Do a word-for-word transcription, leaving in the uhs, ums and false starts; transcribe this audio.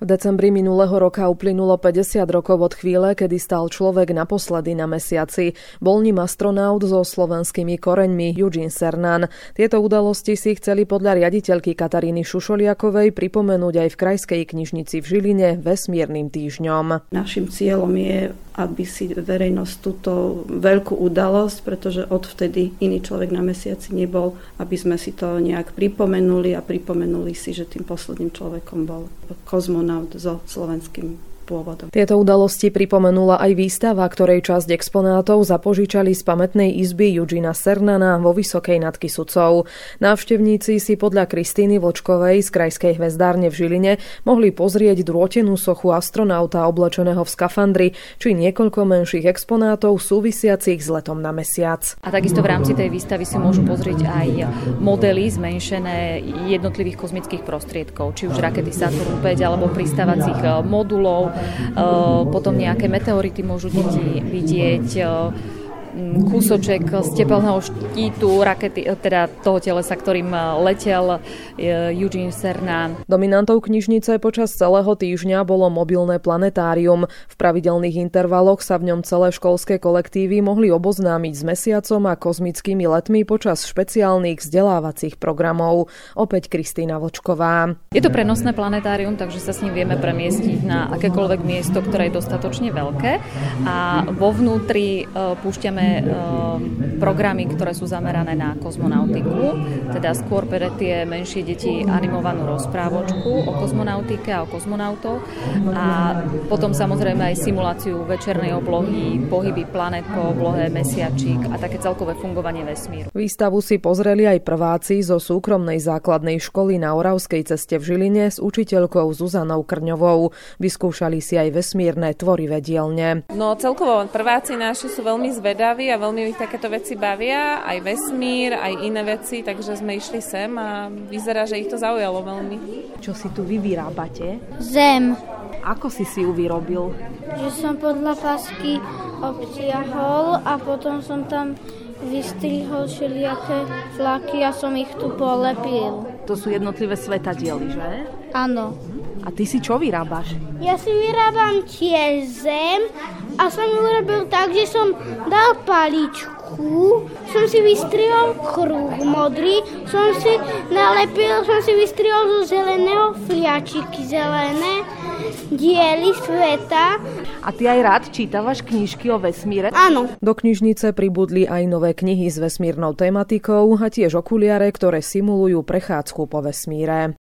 V decembri minulého roka uplynulo päťdesiat rokov od chvíle, kedy stal človek naposledy na mesiaci. Bol ním astronaut so slovenskými koreňmi Eugene Cernan. Tieto udalosti si chceli podľa riaditeľky Kataríny Šušoliakovej pripomenúť aj v Krajskej knižnici v Žiline vesmírnym týždňom. Naším cieľom je, aby si verejnosť túto veľkú udalosť, pretože odvtedy iný človek na mesiaci nebol, aby sme si to nejak pripomenuli a pripomenuli si, že tým posledným človekom bol kozmonaut so slovenským pôvodom. Tieto udalosti pripomenula aj výstava, ktorej časť exponátov zapožičali z pamätnej izby Eugena Cernana vo Vysokej nad Kysucou. Návštevníci si podľa Kristýny Vlčkovej z Krajskej hvezdárne v Žiline mohli pozrieť drôtenú sochu astronauta oblečeného v skafandri, či niekoľko menších exponátov súvisiacich s letom na mesiac. A takisto v rámci tej výstavy si môžu pozrieť aj modely zmenšené jednotlivých kozmických prostriedkov, či už rakety Saturn päť alebo pristávacích modulov. Potom nejaké meteority môžu deti vidieť, kúsoček z tepelného štítu rakety, teda toho telesa, ktorým letel Eugene Cernan. Dominantou knižnice počas celého týždňa bolo mobilné planetárium. V pravidelných intervaloch sa v ňom celé školské kolektívy mohli oboznámiť s mesiacom a kozmickými letmi počas špeciálnych vzdelávacích programov. Opäť Kristýna Vlčková. Je to prenosné planetárium, takže sa s ním vieme premiestiť na akékoľvek miesto, ktoré je dostatočne veľké. A vo vnútri púšťame programy, ktoré sú zamerané na kozmonautiku, teda skôr pre tie menšie deti animovanú rozprávočku o kozmonautike a o kozmonautoch a potom samozrejme aj simuláciu večernej oblohy, pohyby planet po oblohe, mesiačík a také celkové fungovanie vesmíru. Výstavu si pozreli aj prváci zo súkromnej základnej školy na Oravskej ceste v Žiline s učiteľkou Zuzanou Krňovou. Vyskúšali si aj vesmírne tvorivé dielne. No celkovo prváci naši sú veľmi zvedaví a veľmi ich takéto veci bavia, aj vesmír, aj iné veci, takže sme išli sem a vyzerá, že ich to zaujalo veľmi. Čo si tu vy vyrábate? Zem. Ako si si ju vyrobil? Že som podľa pásky obtiahol a potom som tam vystrihol všelijaké flaky a som ich tu polepil. To sú jednotlivé svetadiely, že? Áno. A ty si čo vyrábaš? Ja si vyrábam tiež zem a som ju urobil tak, že som dal paličku, som si vystrihol kruh modrý, som si nalepil, som si vystrihol zo zeleného fliačiky zelené, diely sveta. A ty aj rád čítavaš knižky o vesmíre? Áno. Do knižnice pribudli aj nové knihy s vesmírnou tematikou a tiež okuliare, ktoré simulujú prechádzku po vesmíre.